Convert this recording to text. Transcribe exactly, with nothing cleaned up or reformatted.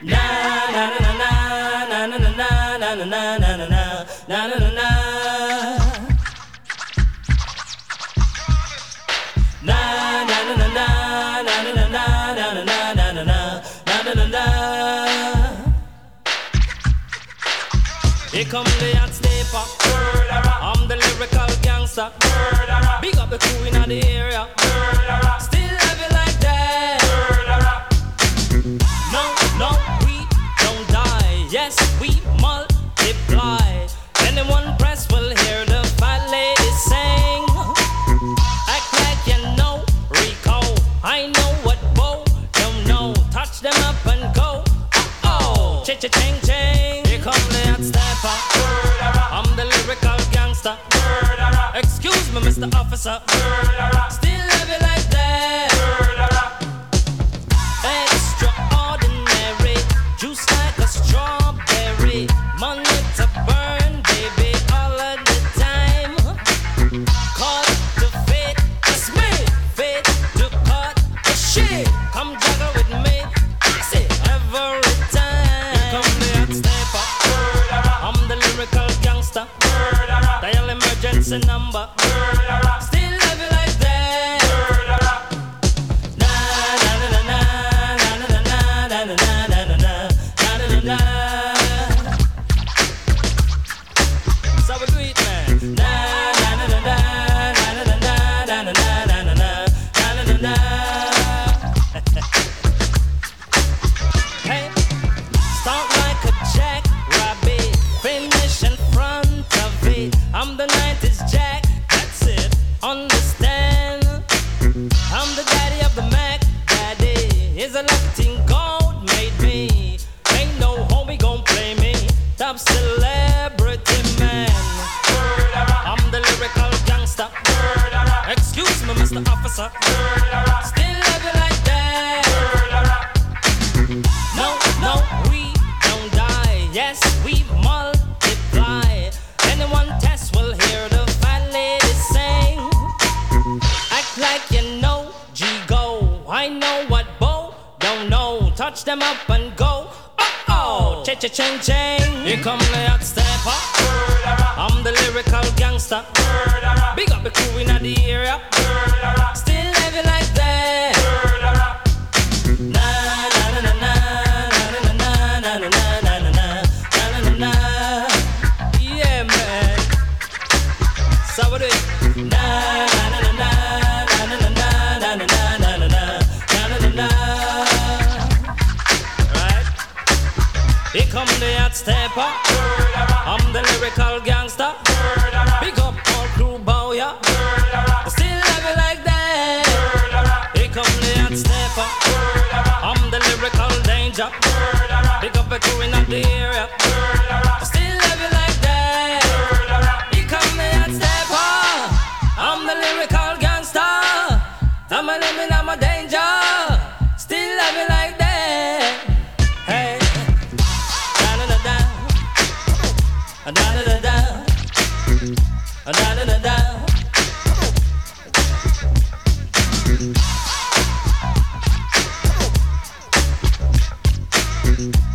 Na na na na na na na na na na na na na na na na na. Here come the hot stepper. I'm the lyrical gangster. Big up the crew in the area. Still have it like that. No, no, we don't die. Yes, we multiply. Anyone press will hear the fat lady sing. Act like you know Rico. I know what Bo don't know. Touch them up and go. Uh-oh, cha-cha-ching ching. Here come the hot stepper. I'm the lyrical gangster. Excuse me, Mister Officer. Still have it like that. Extraordinary, juice like a strawberry. Money to burn, baby, all of the time. Cut to fit, it's me. Fit to cut the shit. Come juggle with me, I say every time. Here come the hot stepper. I'm the lyrical gangster. Dial emergency number. Still have it like that. Na na na na na na na na na na na na na na. So we do it, man. Na na na na na na na na na na na na na na na. Hey, start like a jackrabbit, finish in front of it. I'm the nineties Jack, that's it, understand? I'm the daddy of the Mac, daddy. Is a lucky thing God made me. Ain't no homie gon' play me. Top celebrity man. I'm the lyrical gangster. Excuse me, Mister Officer. Still love you like that. No, no, we don't die. Yes, we multiply. Anyone test will hear the fat lady sing. Act like you know G-Go. I know what Bo don't know. Touch them up and go. Uh-oh, cha-cha-ching-ching. Here come the hot stepper. I'm the lyrical gangster. Big up the crew in the area. Still have it like that. Na na na na na na na na na na na na na na. Yeah, man. So we do it. Na na na na na na na na na na na na na na na. Right. Here come the hot stepper. I'm the lyrical gangster. Big up all crew bow ya. Still have it like that. Here come the hot stepper. I'm the lyrical danger. Big up the crew in the area. Still have it like that. Here come the hot stepper. I'm the lyrical gangster. I'm a living, I'm a danger. Still have it like that. Hey, da da da da, da da da da, da da da da. Mm-hmm.